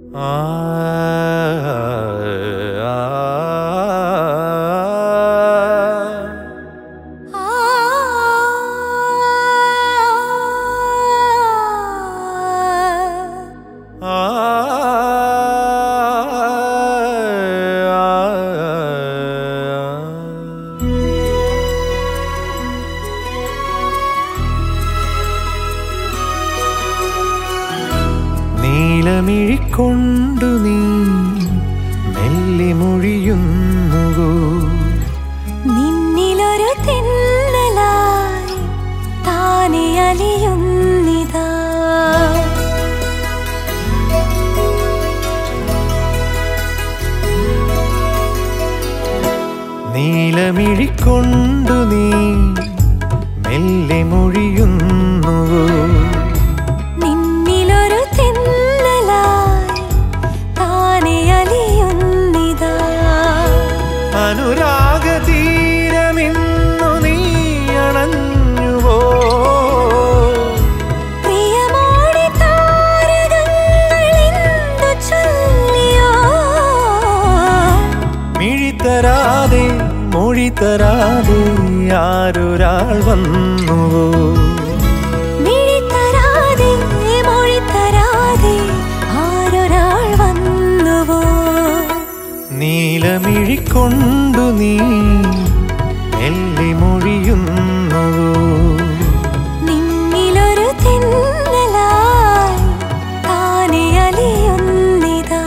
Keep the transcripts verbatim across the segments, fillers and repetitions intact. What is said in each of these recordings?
നീലമിഴിക്കൊണ്ടു നീ മെല്ലെ മൊഴിയുന്നുവോ നിന്നിലൊരു തെന്നലായി താനെ അലിയുന്നിതാ നീലമിഴിക്കൊണ്ടു നീ മെല്ലെ മൊഴിയുന്നുവോ അനുരാഗതീരമിന്നു നീ അണഞ്ഞുവോ പ്രിയമോടെ താരകങ്ങളെന്തു ചൊല്ലിയോ മിഴിതരാതെ മൊഴിതരാതെ ആരൊരാൾ വന്നുവോ മിഴിതരാതെ മൊഴിതരാതെ ആരൊരാൾ വന്നുവോ നീലമിഴിക്കൊണ്ടു നീ മെല്ലെ മൊഴിയുന്നുവോ നിന്നിലൊരു തെന്നലായി താനെ അലിയുന്നിതാ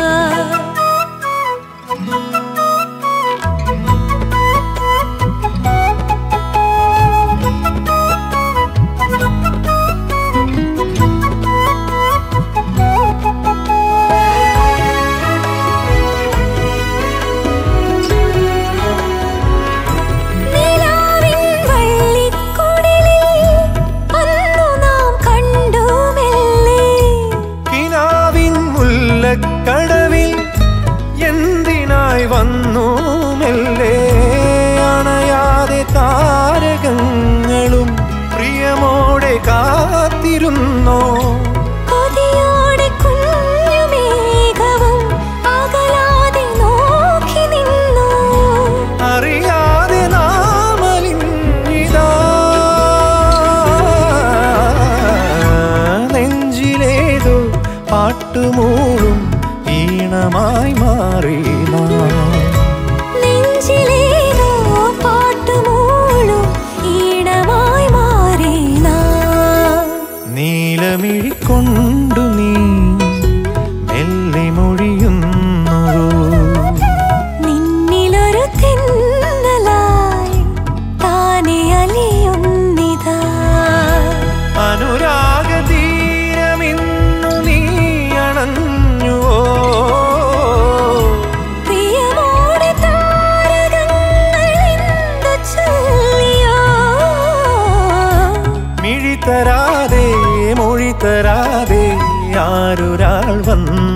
കടവിൽ എന്തിനായി വന്നു മെല്ലെ അണയാതെ താരകങ്ങളും പ്രിയമോടെ കാത്തിരുന്നോ കൊതിയോടെ കുഞ്ഞുമേഘവും അകലാതെ നോക്കി നിന്നു അറിയാതെ നാമലിഞ്ഞിതാ നെഞ്ചിലേതോ പാട്ടുമൂളും ഈണമായി മാറി നെഞ്ചിലേതോ പാട്ടുമൂളും ഈണമായി മാറി നീലമിഴിക്കൊണ്ടു നീ മെല്ലെ മൊഴിയുന്നുവോ നിന്നിലൊരു തെന്നലായി താനെ അലിയുന്നിതാ അനുരാഗതീരമിന്നു നീ അണഞ്ഞുവോ പ്രിയമോടെ താരകങ്ങളെന്തു ചൊല്ലിയോ മിഴിതരാതെ മൊഴിതരാതെ ആരൊരാൾ വന്നു